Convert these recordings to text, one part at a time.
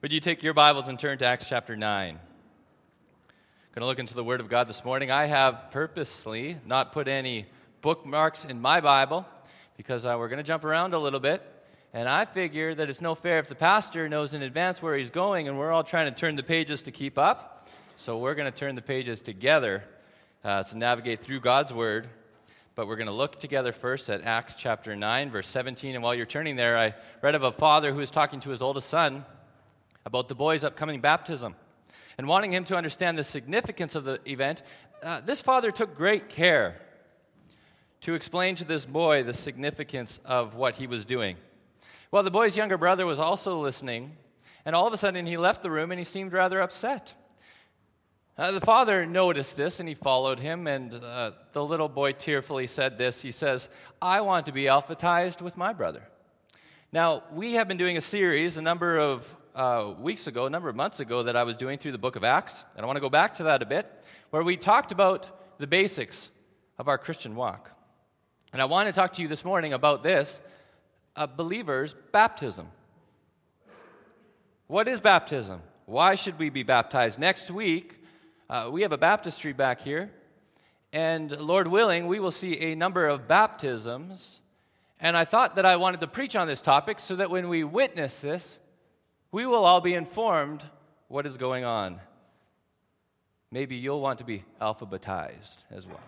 Would you take your Bibles and turn to Acts chapter 9? I'm going to look into the Word of God this morning. I have purposely not put any bookmarks in my Bible because we're going to jump around a little bit. And I figure that it's no fair if the pastor knows in advance where he's going and we're all trying to turn the pages to keep up. So we're going to turn the pages together to navigate through God's Word. But we're going to look together first at Acts chapter 9, verse 17. And while you're turning there, I read of a father who was talking to his oldest son about the boy's upcoming baptism. And wanting him to understand the significance of the event, this father took great care to explain to this boy the significance of what he was doing. Well, the boy's younger brother was also listening, and all of a sudden he left the room and he seemed rather upset. The father noticed this and he followed him, and the little boy tearfully said this. He says, "I want to be alphabetized with my brother." Now, we have been doing a series a number of months ago that I was doing through the book of Acts, and I want to go back to that a bit, where we talked about the basics of our Christian walk. And I want to talk to you this morning about this, a believer's baptism. What is baptism? Why should we be baptized? Next week, we have a baptistry back here, and Lord willing, we will see a number of baptisms, and I thought that I wanted to preach on this topic so that when we witness this, we will all be informed what is going on. Maybe you'll want to be alphabetized as well.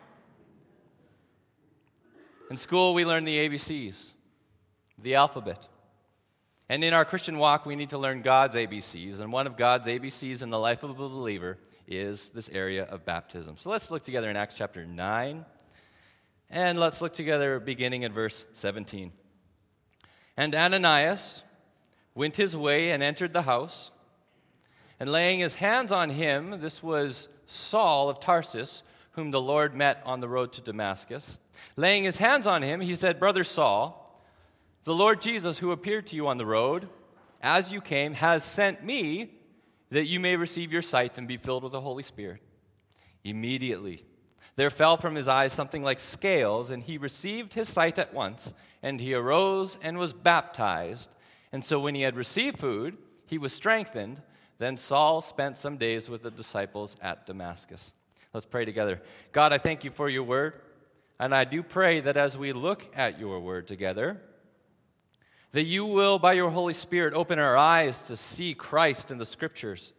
In school, we learn the ABCs, the alphabet. And in our Christian walk, we need to learn God's ABCs. And one of God's ABCs in the life of a believer is this area of baptism. So let's look together in Acts chapter 9. And let's look together beginning in verse 17. And Ananias went his way and entered the house, and laying his hands on him, this was Saul of Tarsus, whom the Lord met on the road to Damascus. Laying his hands on him, he said, "Brother Saul, the Lord Jesus, who appeared to you on the road as you came, has sent me that you may receive your sight and be filled with the Holy Spirit." Immediately there fell from his eyes something like scales, and he received his sight at once, and he arose and was baptized. And so when he had received food, he was strengthened. Then Saul spent some days with the disciples at Damascus. Let's pray together. God, I thank you for your word. And I do pray that as we look at your word together, that you will, by your Holy Spirit, open our eyes to see Christ in the Scriptures.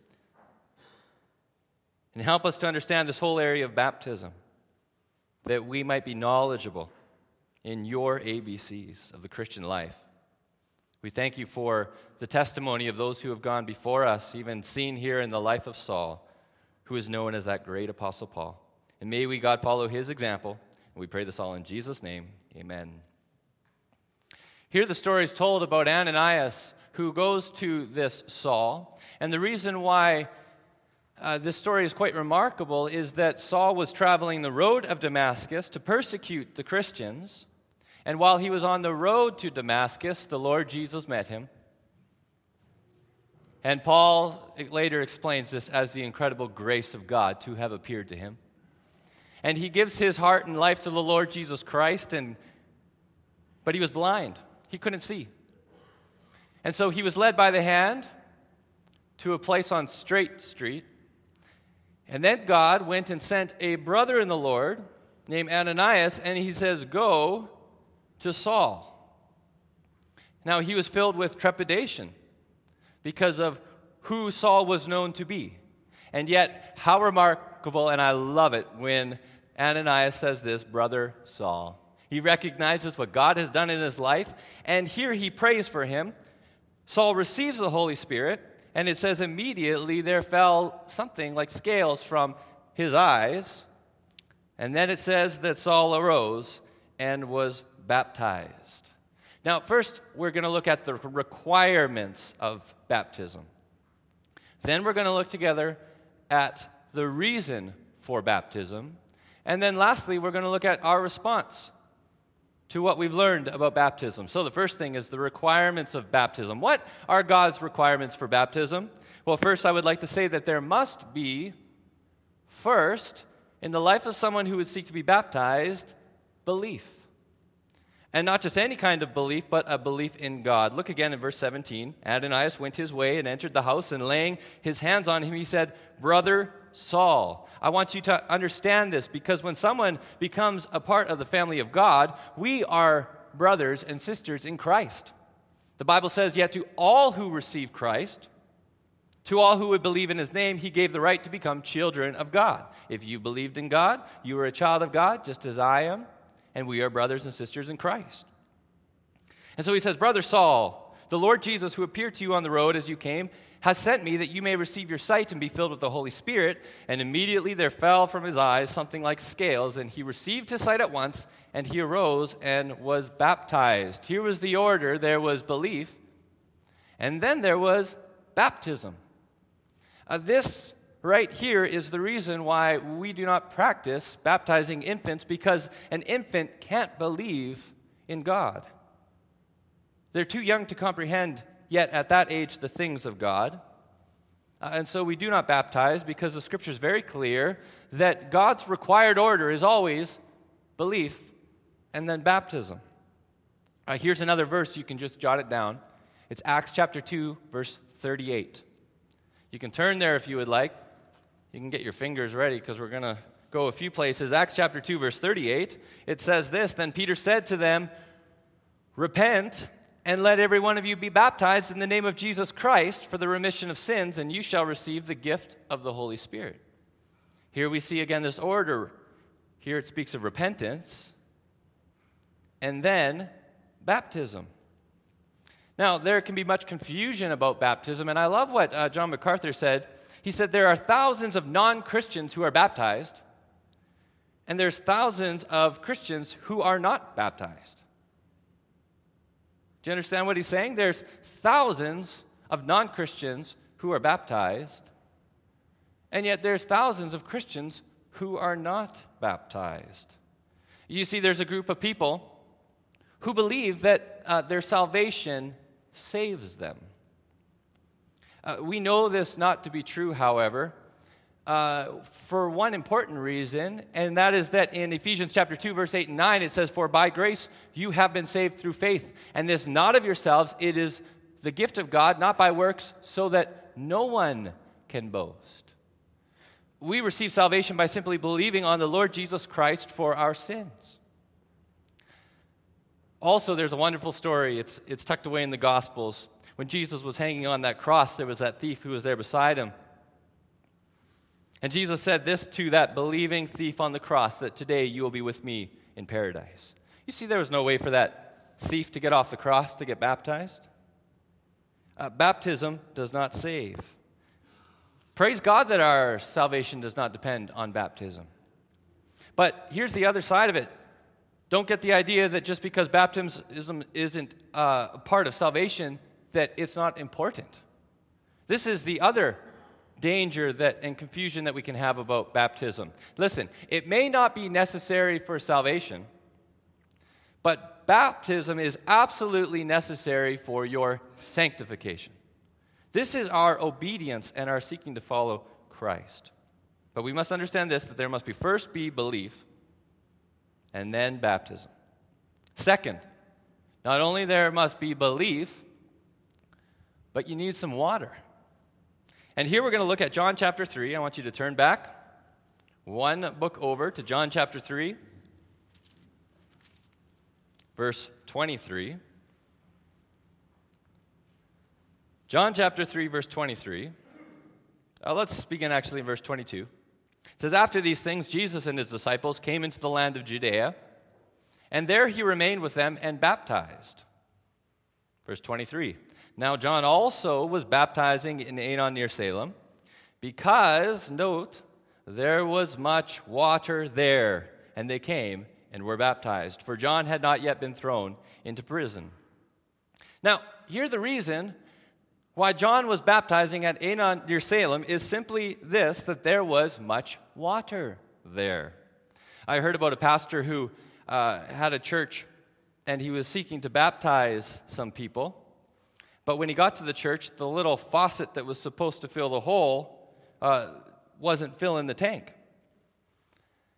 And help us to understand this whole area of baptism, that we might be knowledgeable in your ABCs of the Christian life. We thank you for the testimony of those who have gone before us, even seen here in the life of Saul, who is known as that great Apostle Paul. And may we, God, follow his example. And we pray this all in Jesus' name. Amen. Here the story is told about Ananias, who goes to this Saul. And the reason why this story is quite remarkable is that Saul was traveling the road of Damascus to persecute the Christians. And while he was on the road to Damascus, the Lord Jesus met him. And Paul later explains this as the incredible grace of God to have appeared to him. And he gives his heart and life to the Lord Jesus Christ, but he was blind. He couldn't see. And so he was led by the hand to a place on Straight Street. And then God went and sent a brother in the Lord named Ananias, and he says, "Go to Saul." Now, he was filled with trepidation because of who Saul was known to be. And yet, how remarkable, and I love it when Ananias says this, "Brother Saul." He recognizes what God has done in his life, and here he prays for him. Saul receives the Holy Spirit, and it says immediately there fell something like scales from his eyes. And then it says that Saul arose and was baptized. Now, first, we're going to look at the requirements of baptism. Then we're going to look together at the reason for baptism. And then lastly, we're going to look at our response to what we've learned about baptism. So the first thing is the requirements of baptism. What are God's requirements for baptism? Well, first, I would like to say that there must be, first, in the life of someone who would seek to be baptized, belief. And not just any kind of belief, but a belief in God. Look again in verse 17. Ananias went his way and entered the house, and laying his hands on him, he said, "Brother Saul." I want you to understand this, because when someone becomes a part of the family of God, we are brothers and sisters in Christ. The Bible says, "Yet to all who receive Christ, to all who would believe in his name, he gave the right to become children of God." If you believed in God, you are a child of God, just as I am, and we are brothers and sisters in Christ. And so he says, "Brother Saul, the Lord Jesus, who appeared to you on the road as you came, has sent me that you may receive your sight and be filled with the Holy Spirit." And immediately there fell from his eyes something like scales, and he received his sight at once, and he arose and was baptized. Here was the order. There was belief, and then there was baptism. This right here is the reason why we do not practice baptizing infants, because an infant can't believe in God. They're too young to comprehend yet at that age the things of God. And so we do not baptize, because the Scripture is very clear that God's required order is always belief and then baptism. Here's another verse. You can just jot it down. It's Acts chapter 2, verse 38. You can turn there if you would like. You can get your fingers ready, because we're going to go a few places. Acts chapter 2, verse 38. It says this, "Then Peter said to them, 'Repent, and let every one of you be baptized in the name of Jesus Christ for the remission of sins, and you shall receive the gift of the Holy Spirit.'" Here we see again this order. Here it speaks of repentance and then baptism. Now, there can be much confusion about baptism, and I love what John MacArthur said. He said there are thousands of non-Christians who are baptized, and there's thousands of Christians who are not baptized. Do you understand what he's saying? There's thousands of non-Christians who are baptized, and yet there's thousands of Christians who are not baptized. You see, there's a group of people who believe that their salvation saves them. We know this not to be true, however, for one important reason, and that is that in Ephesians chapter 2, verse 8 and 9, it says, "For by grace you have been saved through faith, and this not of yourselves, it is the gift of God, not by works, so that no one can boast." We receive salvation by simply believing on the Lord Jesus Christ for our sins. Also, there's a wonderful story. It's tucked away in the Gospels. When Jesus was hanging on that cross, there was that thief who was there beside him. And Jesus said this to that believing thief on the cross, that today you will be with me in paradise. You see, there was no way for that thief to get off the cross to get baptized. Baptism does not save. Praise God that our salvation does not depend on baptism. But here's the other side of it. Don't get the idea that just because baptism isn't a part of salvation, that it's not important. This is the other danger and confusion that we can have about baptism. Listen, it may not be necessary for salvation, but baptism is absolutely necessary for your sanctification. This is our obedience and our seeking to follow Christ. But we must understand this, that there must first be belief and then baptism. Second, not only there must be belief, but you need some water. And here we're going to look at John chapter 3. I want you to turn back one book over to John chapter 3, verse 23. John chapter 3, verse 23. Let's begin actually in verse 22. It says, "After these things, Jesus and his disciples came into the land of Judea, and there he remained with them and baptized." Verse 23. "Now John also was baptizing in Aenon near Salem, because," note, "there was much water there, and they came and were baptized, for John had not yet been thrown into prison." Now, here's the reason why John was baptizing at Aenon near Salem is simply this, that there was much water there. I heard about a pastor who had a church, and he was seeking to baptize some people. But when he got to the church, the little faucet that was supposed to fill the hole wasn't filling the tank.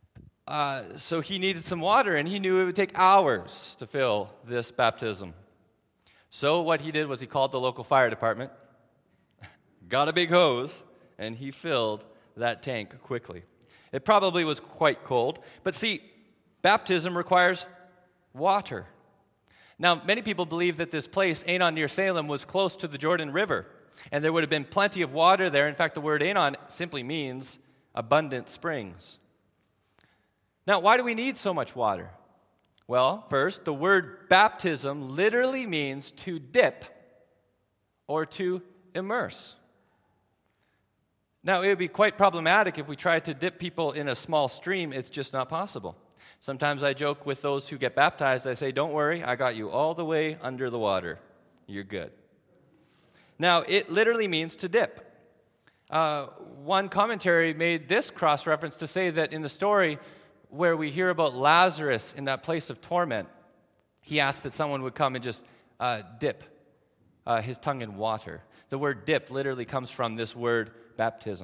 So he needed some water, and he knew it would take hours to fill this baptism. So what he did was he called the local fire department, got a big hose, and he filled that tank quickly. It probably was quite cold, but see, baptism requires water. Now, many people believe that this place, Aenon near Salem, was close to the Jordan River, and there would have been plenty of water there. In fact, the word Aenon simply means abundant springs. Now, why do we need so much water? Well, first, the word baptism literally means to dip or to immerse. Now, it would be quite problematic if we tried to dip people in a small stream. It's just not possible. Sometimes I joke with those who get baptized. I say, don't worry, I got you all the way under the water. You're good. Now, it literally means to dip. One commentary made this cross-reference to say that in the story where we hear about Lazarus in that place of torment, he asked that someone would come and just dip his tongue in water. The word dip literally comes from this word baptism.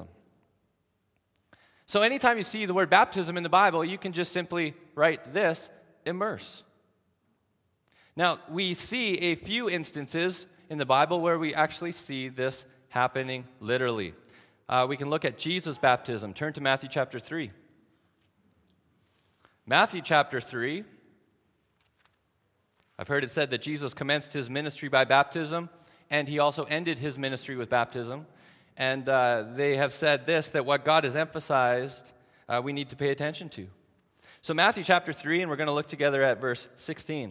So anytime you see the word baptism in the Bible, you can just simply write this, immerse. Now, we see a few instances in the Bible where we actually see this happening literally. We can look at Jesus' baptism. Turn to Matthew chapter 3. Matthew chapter 3, I've heard it said that Jesus commenced his ministry by baptism, and he also ended his ministry with baptism. And they have said this, that what God has emphasized, we need to pay attention to. So Matthew chapter 3, and we're going to look together at verse 16.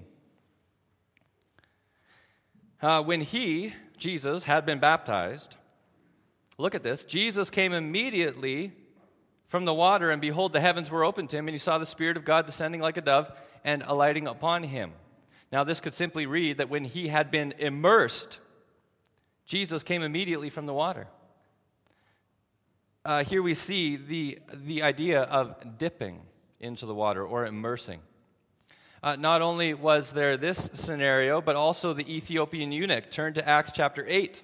When he, Jesus, had been baptized, look at this, Jesus came immediately from the water, and behold, the heavens were opened to him, and he saw the Spirit of God descending like a dove and alighting upon him. Now, this could simply read that when he had been immersed, Jesus came immediately from the water. Here we see the idea of dipping into the water or immersing. Not only was there this scenario, but also the Ethiopian eunuch. Turn to Acts chapter 8.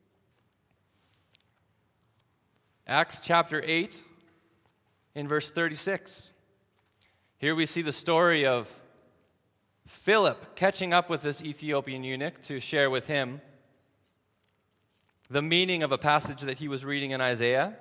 Acts chapter 8 in verse 36. Here we see the story of Philip catching up with this Ethiopian eunuch to share with him the meaning of a passage that he was reading in Isaiah.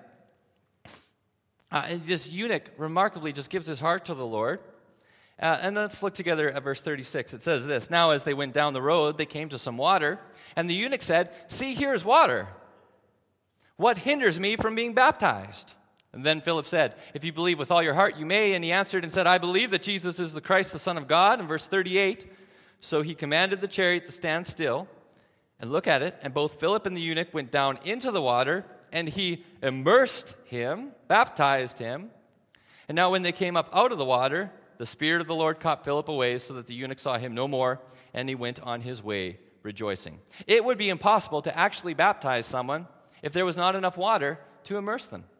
And this eunuch remarkably just gives his heart to the Lord. And let's look together at verse 36. It says this, "Now as they went down the road, they came to some water, and the eunuch said, 'See, here is water. What hinders me from being baptized?' And then Philip said, 'If you believe with all your heart, you may.' And he answered and said, 'I believe that Jesus is the Christ, the Son of God.' And verse 38, so he commanded the chariot to stand still. And look at it, and both Philip and the eunuch went down into the water, and he immersed him, baptized him. And now when they came up out of the water, the Spirit of the Lord caught Philip away, so that the eunuch saw him no more, and he went on his way rejoicing." It would be impossible to actually baptize someone if there was not enough water to immerse them.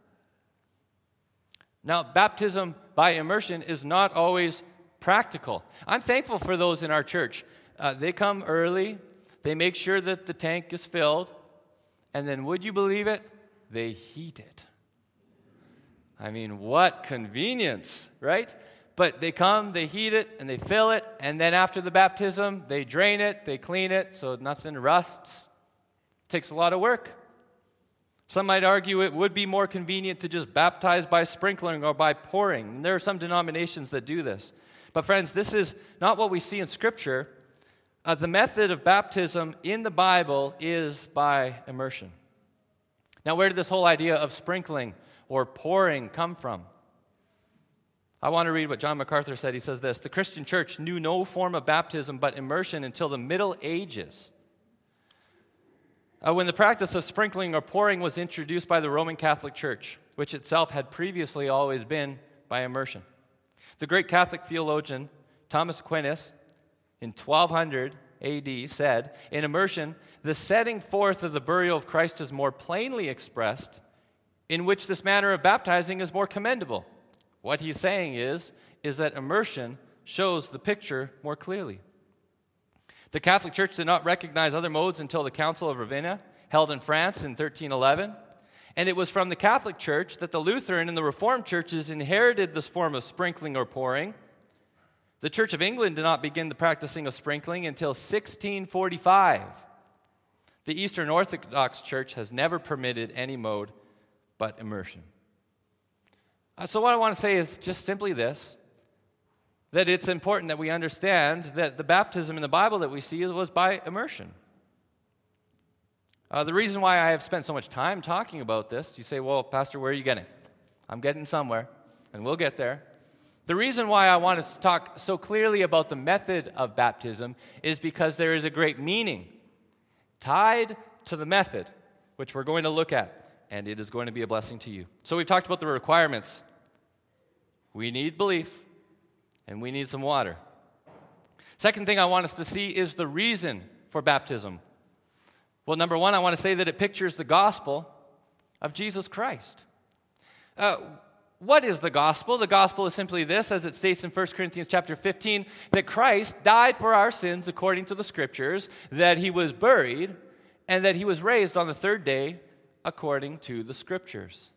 Now, baptism by immersion is not always practical. I'm thankful for those in our church. They come early, they make sure that the tank is filled, and then, would you believe it? They heat it. I mean, what convenience, right? But they come, they heat it, and they fill it, and then after the baptism, they drain it, they clean it so nothing rusts. It takes a lot of work. Some might argue it would be more convenient to just baptize by sprinkling or by pouring. And there are some denominations that do this. But friends, this is not what we see in Scripture. The method of baptism in the Bible is by immersion. Now, where did this whole idea of sprinkling or pouring come from? I want to read what John MacArthur said. He says this, "The Christian church knew no form of baptism but immersion until the Middle Ages. When the practice of sprinkling or pouring was introduced by the Roman Catholic Church, which itself had previously always been by immersion. The great Catholic theologian Thomas Aquinas in 1200 AD said, 'In immersion, the setting forth of the burial of Christ is more plainly expressed, in which this manner of baptizing is more commendable.' What he's saying is that immersion shows the picture more clearly. The Catholic Church did not recognize other modes until the Council of Ravenna, held in France in 1311. And it was from the Catholic Church that the Lutheran and the Reformed churches inherited this form of sprinkling or pouring. The Church of England did not begin the practicing of sprinkling until 1645. The Eastern Orthodox Church has never permitted any mode but immersion. So what I want to say is just simply this, that it's important that we understand that the baptism in the Bible that we see was by immersion. The reason why I have spent so much time talking about this, you say, well, Pastor, where are you getting? I'm getting somewhere, and we'll get there. The reason why I want to talk so clearly about the method of baptism is because there is a great meaning tied to the method, which we're going to look at, and it is going to be a blessing to you. So we've talked about the requirements. We need belief, and we need some water. Second thing I want us to see is the reason for baptism. Well, number one, I want to say that it pictures the gospel of Jesus Christ. What is the gospel? The gospel is simply this, as it states in 1 Corinthians chapter 15, that Christ died for our sins according to the Scriptures, that he was buried, and that he was raised on the third day according to the Scriptures.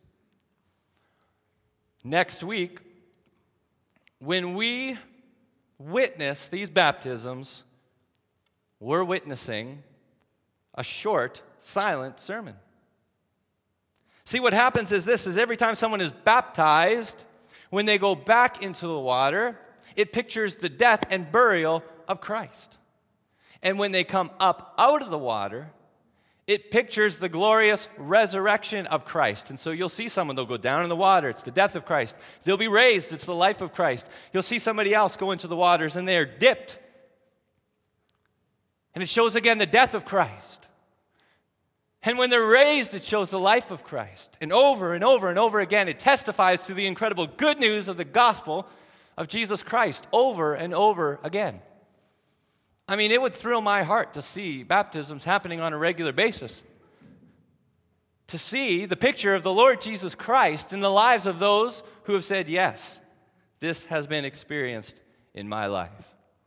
Next week, when we witness these baptisms, we're witnessing a short, silent sermon. See, what happens is this, is every time someone is baptized, when they go back into the water, it pictures the death and burial of Christ. And when they come up out of the water, it pictures the glorious resurrection of Christ. And so you'll see someone, they'll go down in the water, it's the death of Christ. They'll be raised, it's the life of Christ. You'll see somebody else go into the waters and they are dipped. And it shows again the death of Christ. And when they're raised, it shows the life of Christ. And over and over and over again, it testifies to the incredible good news of the gospel of Jesus Christ over and over again. I mean, it would thrill my heart to see baptisms happening on a regular basis. To see the picture of the Lord Jesus Christ in the lives of those who have said, yes, this has been experienced in my life.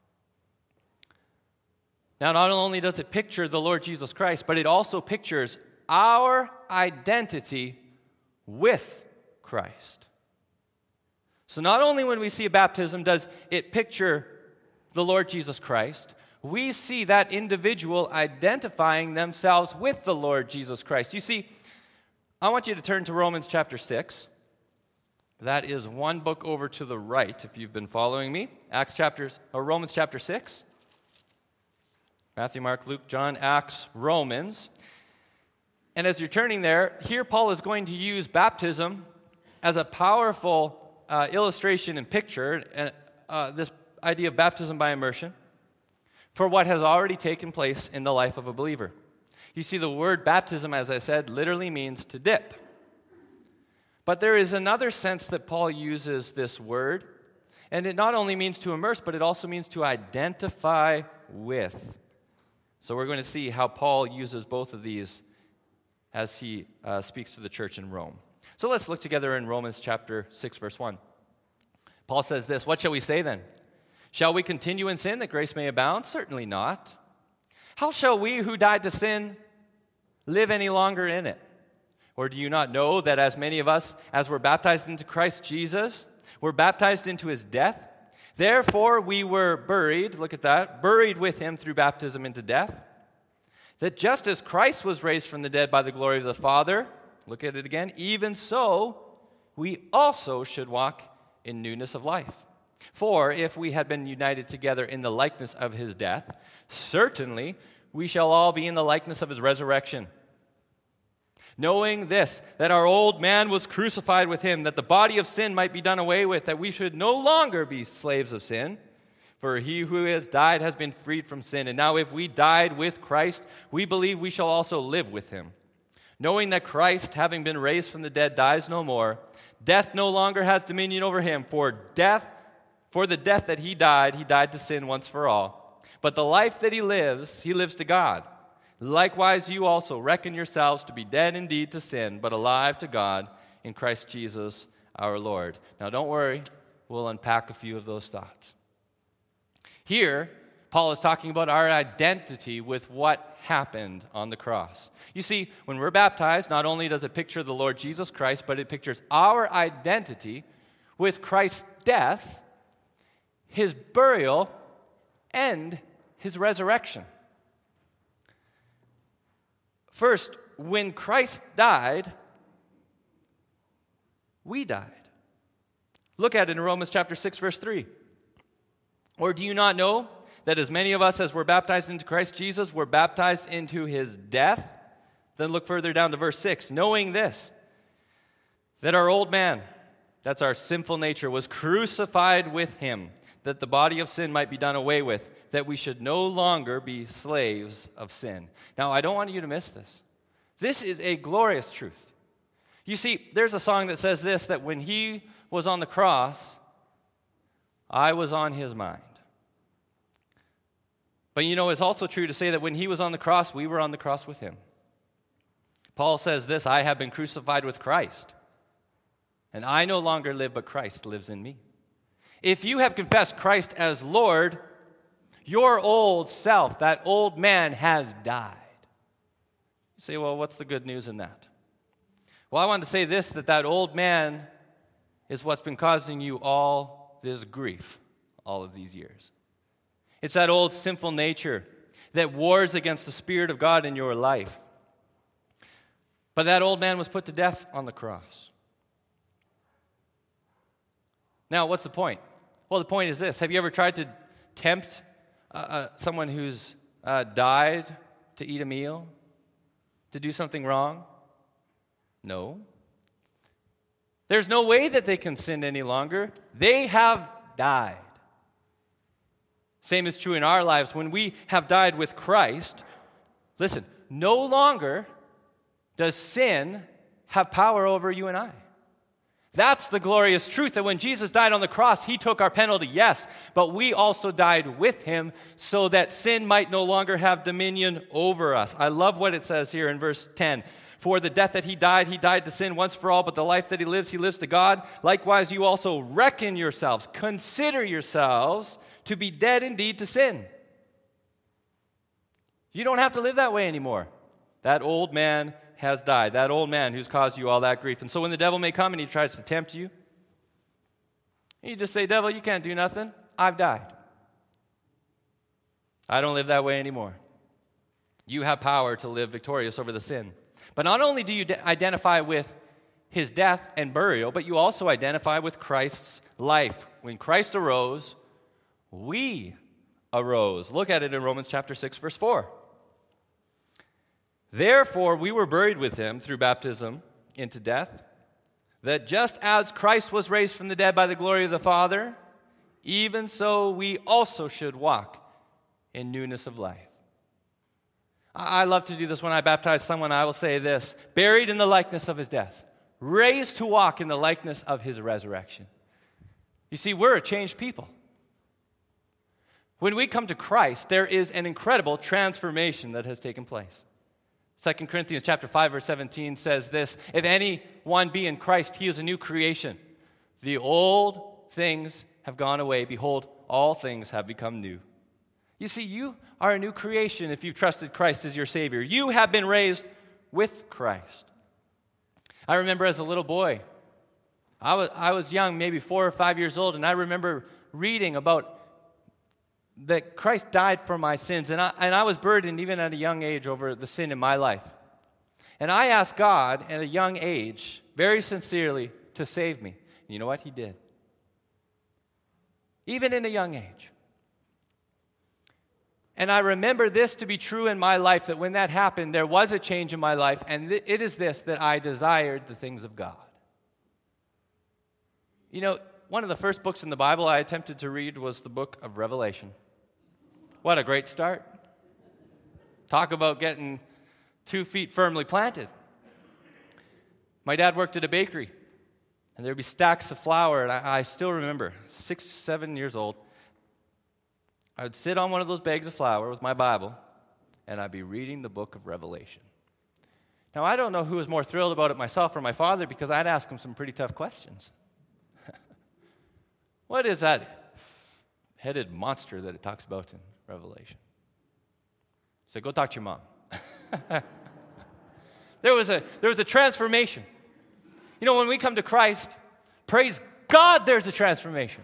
Now, not only does it picture the Lord Jesus Christ, but it also pictures our identity with Christ. So not only when we see a baptism does it picture the Lord Jesus Christ, we see that individual identifying themselves with the Lord Jesus Christ. You see, I want you to turn to Romans chapter 6. That is one book over to the right, if you've been following me. Romans chapter 6. Matthew, Mark, Luke, John, Acts, Romans. And as you're turning there, here Paul is going to use baptism as a powerful illustration and picture, this idea of baptism by immersion, for what has already taken place in the life of a believer. You see, the word baptism, as I said, literally means to dip. But there is another sense that Paul uses this word, and it not only means to immerse, but it also means to identify with. So we're going to see how Paul uses both of these as he speaks to the church in Rome. So let's look together in Romans chapter 6, verse 1. Paul says this, "What shall we say then? Shall we continue in sin that grace may abound? Certainly not. How shall we who died to sin live any longer in it? Or do you not know that as many of us as were baptized into Christ Jesus were baptized into his death? Therefore we were buried," look at that, "buried with him through baptism into death, that just as Christ was raised from the dead by the glory of the Father," look at it again, "even so we also should walk in newness of life. For if we had been united together in the likeness of his death, certainly we shall all be in the likeness of his resurrection. Knowing this, that our old man was crucified with him, that the body of sin might be done away with, that we should no longer be slaves of sin. For he who has died has been freed from sin. And now if we died with Christ, we believe we shall also live with him. Knowing that Christ, having been raised from the dead, dies no more, death no longer has dominion over him. For the death that he died to sin once for all. But the life that he lives to God. Likewise, you also reckon yourselves to be dead indeed to sin, but alive to God in Christ Jesus our Lord." Now, don't worry. We'll unpack a few of those thoughts. Here, Paul is talking about our identity with what happened on the cross. You see, when we're baptized, not only does it picture the Lord Jesus Christ, but it pictures our identity with Christ's death, his burial, and his resurrection. First, when Christ died, we died. Look at it in Romans chapter 6, verse 3. Or do you not know that as many of us as were baptized into Christ Jesus were baptized into his death? Then look further down to verse 6. Knowing this, that our old man, that's our sinful nature, was crucified with him, that the body of sin might be done away with, that we should no longer be slaves of sin. Now, I don't want you to miss this. This is a glorious truth. You see, there's a song that says this, that when he was on the cross, I was on his mind. But you know, it's also true to say that when he was on the cross, we were on the cross with him. Paul says this, I have been crucified with Christ, and I no longer live, but Christ lives in me. If you have confessed Christ as Lord, your old self, that old man, has died. You say, well, what's the good news in that? Well, I wanted to say this, that old man is what's been causing you all this grief all of these years. It's that old sinful nature that wars against the Spirit of God in your life. But that old man was put to death on the cross. Now, what's the point? Well, the point is this. Have you ever tried to tempt someone who's died to eat a meal, to do something wrong? No. There's no way that they can sin any longer. They have died. Same is true in our lives. When we have died with Christ, listen, no longer does sin have power over you and I. That's the glorious truth, that when Jesus died on the cross, he took our penalty, yes, but we also died with him so that sin might no longer have dominion over us. I love what it says here in verse 10. For the death that he died to sin once for all, but the life that he lives to God. Likewise, you also reckon yourselves, consider yourselves to be dead indeed to sin. You don't have to live that way anymore. That old man has died, that old man who's caused you all that grief. And so when the devil may come and he tries to tempt you, you just say, devil, you can't do nothing. I've died. I don't live that way anymore. You have power to live victorious over the sin. But not only do you identify with his death and burial, but you also identify with Christ's life. When Christ arose, we arose. Look at it in Romans chapter 6, verse 4. Therefore, we were buried with him through baptism into death, that just as Christ was raised from the dead by the glory of the Father, even so we also should walk in newness of life. I love to do this when I baptize someone. I will say this, buried in the likeness of his death, raised to walk in the likeness of his resurrection. You see, we're a changed people. When we come to Christ, there is an incredible transformation that has taken place. 2 Corinthians chapter 5, verse 17 says this, if anyone be in Christ, he is a new creation. The old things have gone away. Behold, all things have become new. You see, you are a new creation if you've trusted Christ as your Savior. You have been raised with Christ. I remember as a little boy, I was young, maybe 4 or 5 years old, and I remember reading about that Christ died for my sins, and I was burdened even at a young age over the sin in my life. And I asked God at a young age, very sincerely, to save me. And you know what? He did. Even in a young age. And I remember this to be true in my life, that when that happened, there was a change in my life, and it is this, that I desired the things of God. You know, one of the first books in the Bible I attempted to read was the book of Revelation. What a great start. Talk about getting 2 feet firmly planted. My dad worked at a bakery, and there'd be stacks of flour, and I still remember, 6, 7 years old, I would sit on one of those bags of flour with my Bible, and I'd be reading the book of Revelation. Now, I don't know who was more thrilled about it, myself or my father, because I'd ask him some pretty tough questions. What is that headed monster that it talks about in Revelation? So go talk to your mom. There was a transformation. You know, when we come to Christ, praise God, there's a transformation.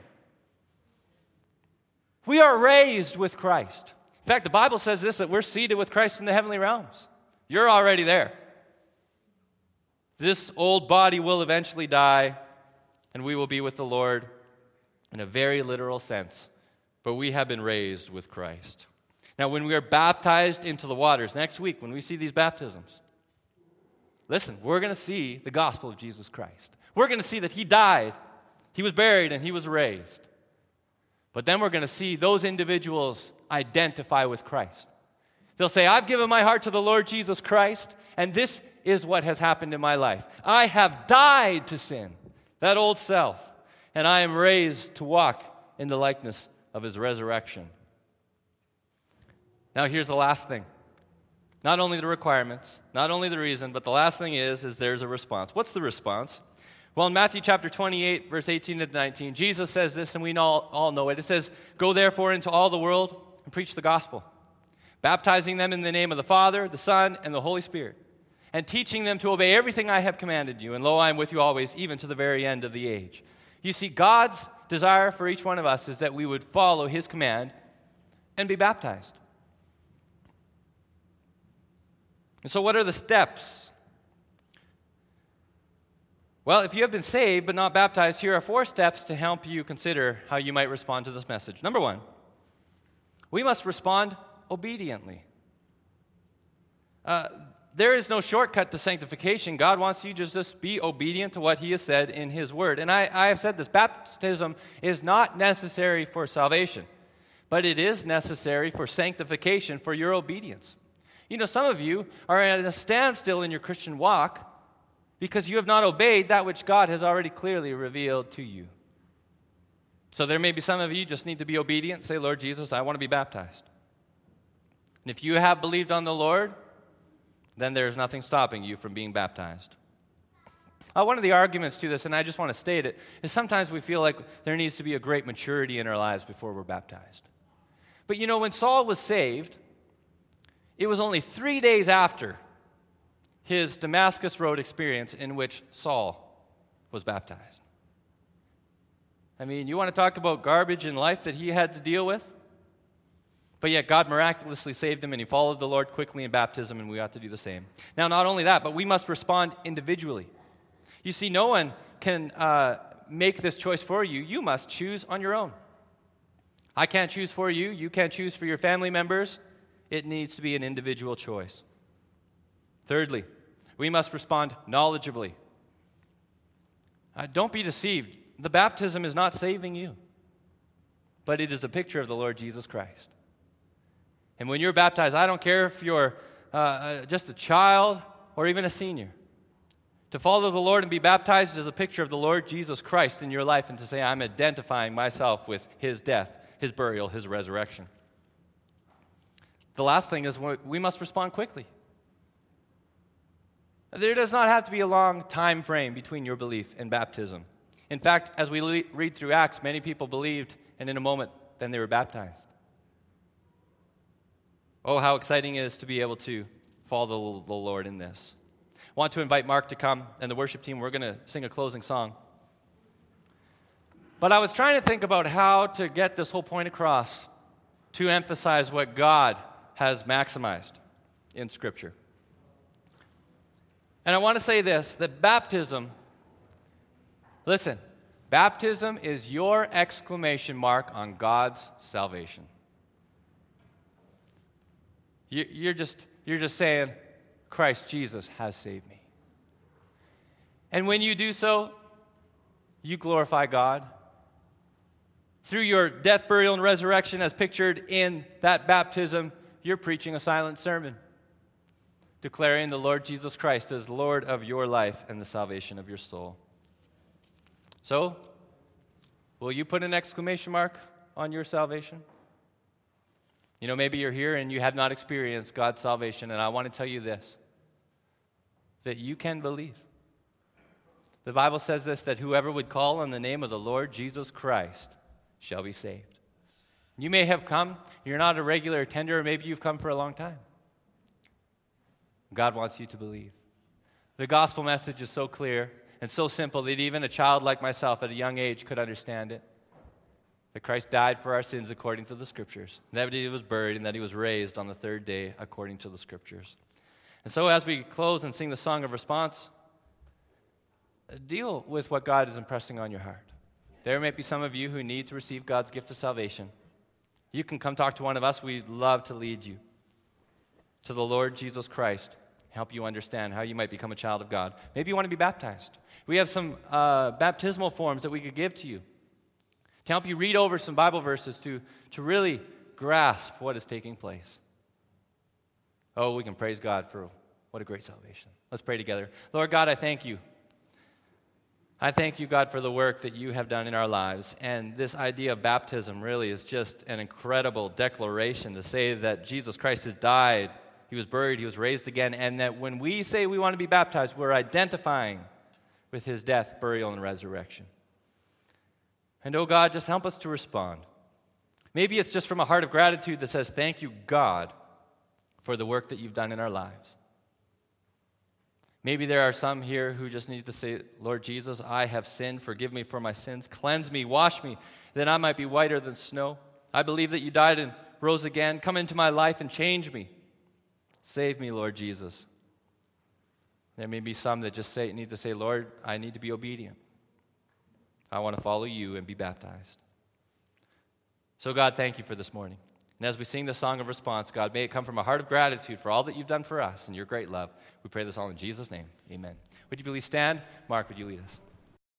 We are raised with Christ. In fact, the Bible says this, that we're seated with Christ in the heavenly realms. You're already there. This old body will eventually die, and we will be with the Lord in a very literal sense. But we have been raised with Christ. Now, when we are baptized into the waters, next week, when we see these baptisms, listen, we're going to see the gospel of Jesus Christ. We're going to see that he died, he was buried, and he was raised. But then we're going to see those individuals identify with Christ. They'll say, I've given my heart to the Lord Jesus Christ, and this is what has happened in my life. I have died to sin, that old self, and I am raised to walk in the likeness of his resurrection. Now here's the last thing. Not only the requirements, not only the reason, but the last thing is there's a response. What's the response? Well, in Matthew chapter 28, verse 18 to 19, Jesus says this, and we all know it. It says, go therefore into all the world and preach the gospel, baptizing them in the name of the Father, the Son, and the Holy Spirit, and teaching them to obey everything I have commanded you. And lo, I am with you always, even to the very end of the age. You see, God's desire for each one of us is that we would follow his command and be baptized. And so what are the steps? Well, if you have been saved but not baptized, here are 4 steps to help you consider how you might respond to this message. Number 1, we must respond obediently. There is no shortcut to sanctification. God wants you to just be obedient to what he has said in his word. And I have said this, baptism is not necessary for salvation, but it is necessary for sanctification, for your obedience. You know, some of you are at a standstill in your Christian walk because you have not obeyed that which God has already clearly revealed to you. So there may be some of you just need to be obedient. Say, Lord Jesus, I want to be baptized. And if you have believed on the Lord, then there is nothing stopping you from being baptized. One of the arguments to this, and I just want to state it, is sometimes we feel like there needs to be a great maturity in our lives before we're baptized. But you know, when Saul was saved, it was only 3 days after his Damascus Road experience in which Saul was baptized. I mean, you want to talk about garbage in life that he had to deal with? But yet God miraculously saved him, and he followed the Lord quickly in baptism, and we ought to do the same. Now, not only that, but we must respond individually. You see, no one can make this choice for you. You must choose on your own. I can't choose for you. You can't choose for your family members. It needs to be an individual choice. Thirdly, we must respond knowledgeably. Don't be deceived. The baptism is not saving you, but it is a picture of the Lord Jesus Christ. And when you're baptized, I don't care if you're just a child or even a senior. To follow the Lord and be baptized is a picture of the Lord Jesus Christ in your life, and to say, I'm identifying myself with his death, his burial, his resurrection. The last thing is we must respond quickly. There does not have to be a long time frame between your belief and baptism. In fact, as we read through Acts, many people believed, and in a moment, then they were baptized. Oh, how exciting it is to be able to follow the Lord in this. I want to invite Mark to come and the worship team. We're going to sing a closing song. But I was trying to think about how to get this whole point across to emphasize what God has maximized in Scripture. And I want to say this, that baptism, listen, baptism is your exclamation mark on God's salvation. You're just saying, Christ Jesus has saved me. And when you do so, you glorify God. Through your death, burial, and resurrection as pictured in that baptism, you're preaching a silent sermon, declaring the Lord Jesus Christ as Lord of your life and the salvation of your soul. So, will you put an exclamation mark on your salvation? You know, maybe you're here and you have not experienced God's salvation, and I want to tell you this, that you can believe. The Bible says this, that whoever would call on the name of the Lord Jesus Christ shall be saved. You may have come, you're not a regular attender, or maybe you've come for a long time. God wants you to believe. The gospel message is so clear and so simple that even a child like myself at a young age could understand it. That Christ died for our sins according to the Scriptures, that he was buried, and that he was raised on the third day according to the Scriptures. And so as we close and sing the song of response, deal with what God is impressing on your heart. There may be some of you who need to receive God's gift of salvation. You can come talk to one of us. We'd love to lead you to the Lord Jesus Christ, help you understand how you might become a child of God. Maybe you want to be baptized. We have some baptismal forms that we could give to you to help you read over some Bible verses to really grasp what is taking place. Oh, we can praise God for what a great salvation. Let's pray together. Lord God, I thank you. I thank you, God, for the work that you have done in our lives. And this idea of baptism really is just an incredible declaration to say that Jesus Christ has died, he was buried, he was raised again, and that when we say we want to be baptized, we're identifying with his death, burial, and resurrection. And oh God, just help us to respond. Maybe it's just from a heart of gratitude that says, thank you, God, for the work that you've done in our lives. Maybe there are some here who just need to say, Lord Jesus, I have sinned. Forgive me for my sins. Cleanse me, wash me, that I might be whiter than snow. I believe that you died and rose again. Come into my life and change me. Save me, Lord Jesus. There may be some that just need to say, Lord, I need to be obedient. I want to follow you and be baptized. So God, thank you for this morning. And as we sing the song of response, God, may it come from a heart of gratitude for all that you've done for us and your great love. We pray this all in Jesus' name. Amen. Would you please stand? Mark, would you lead us?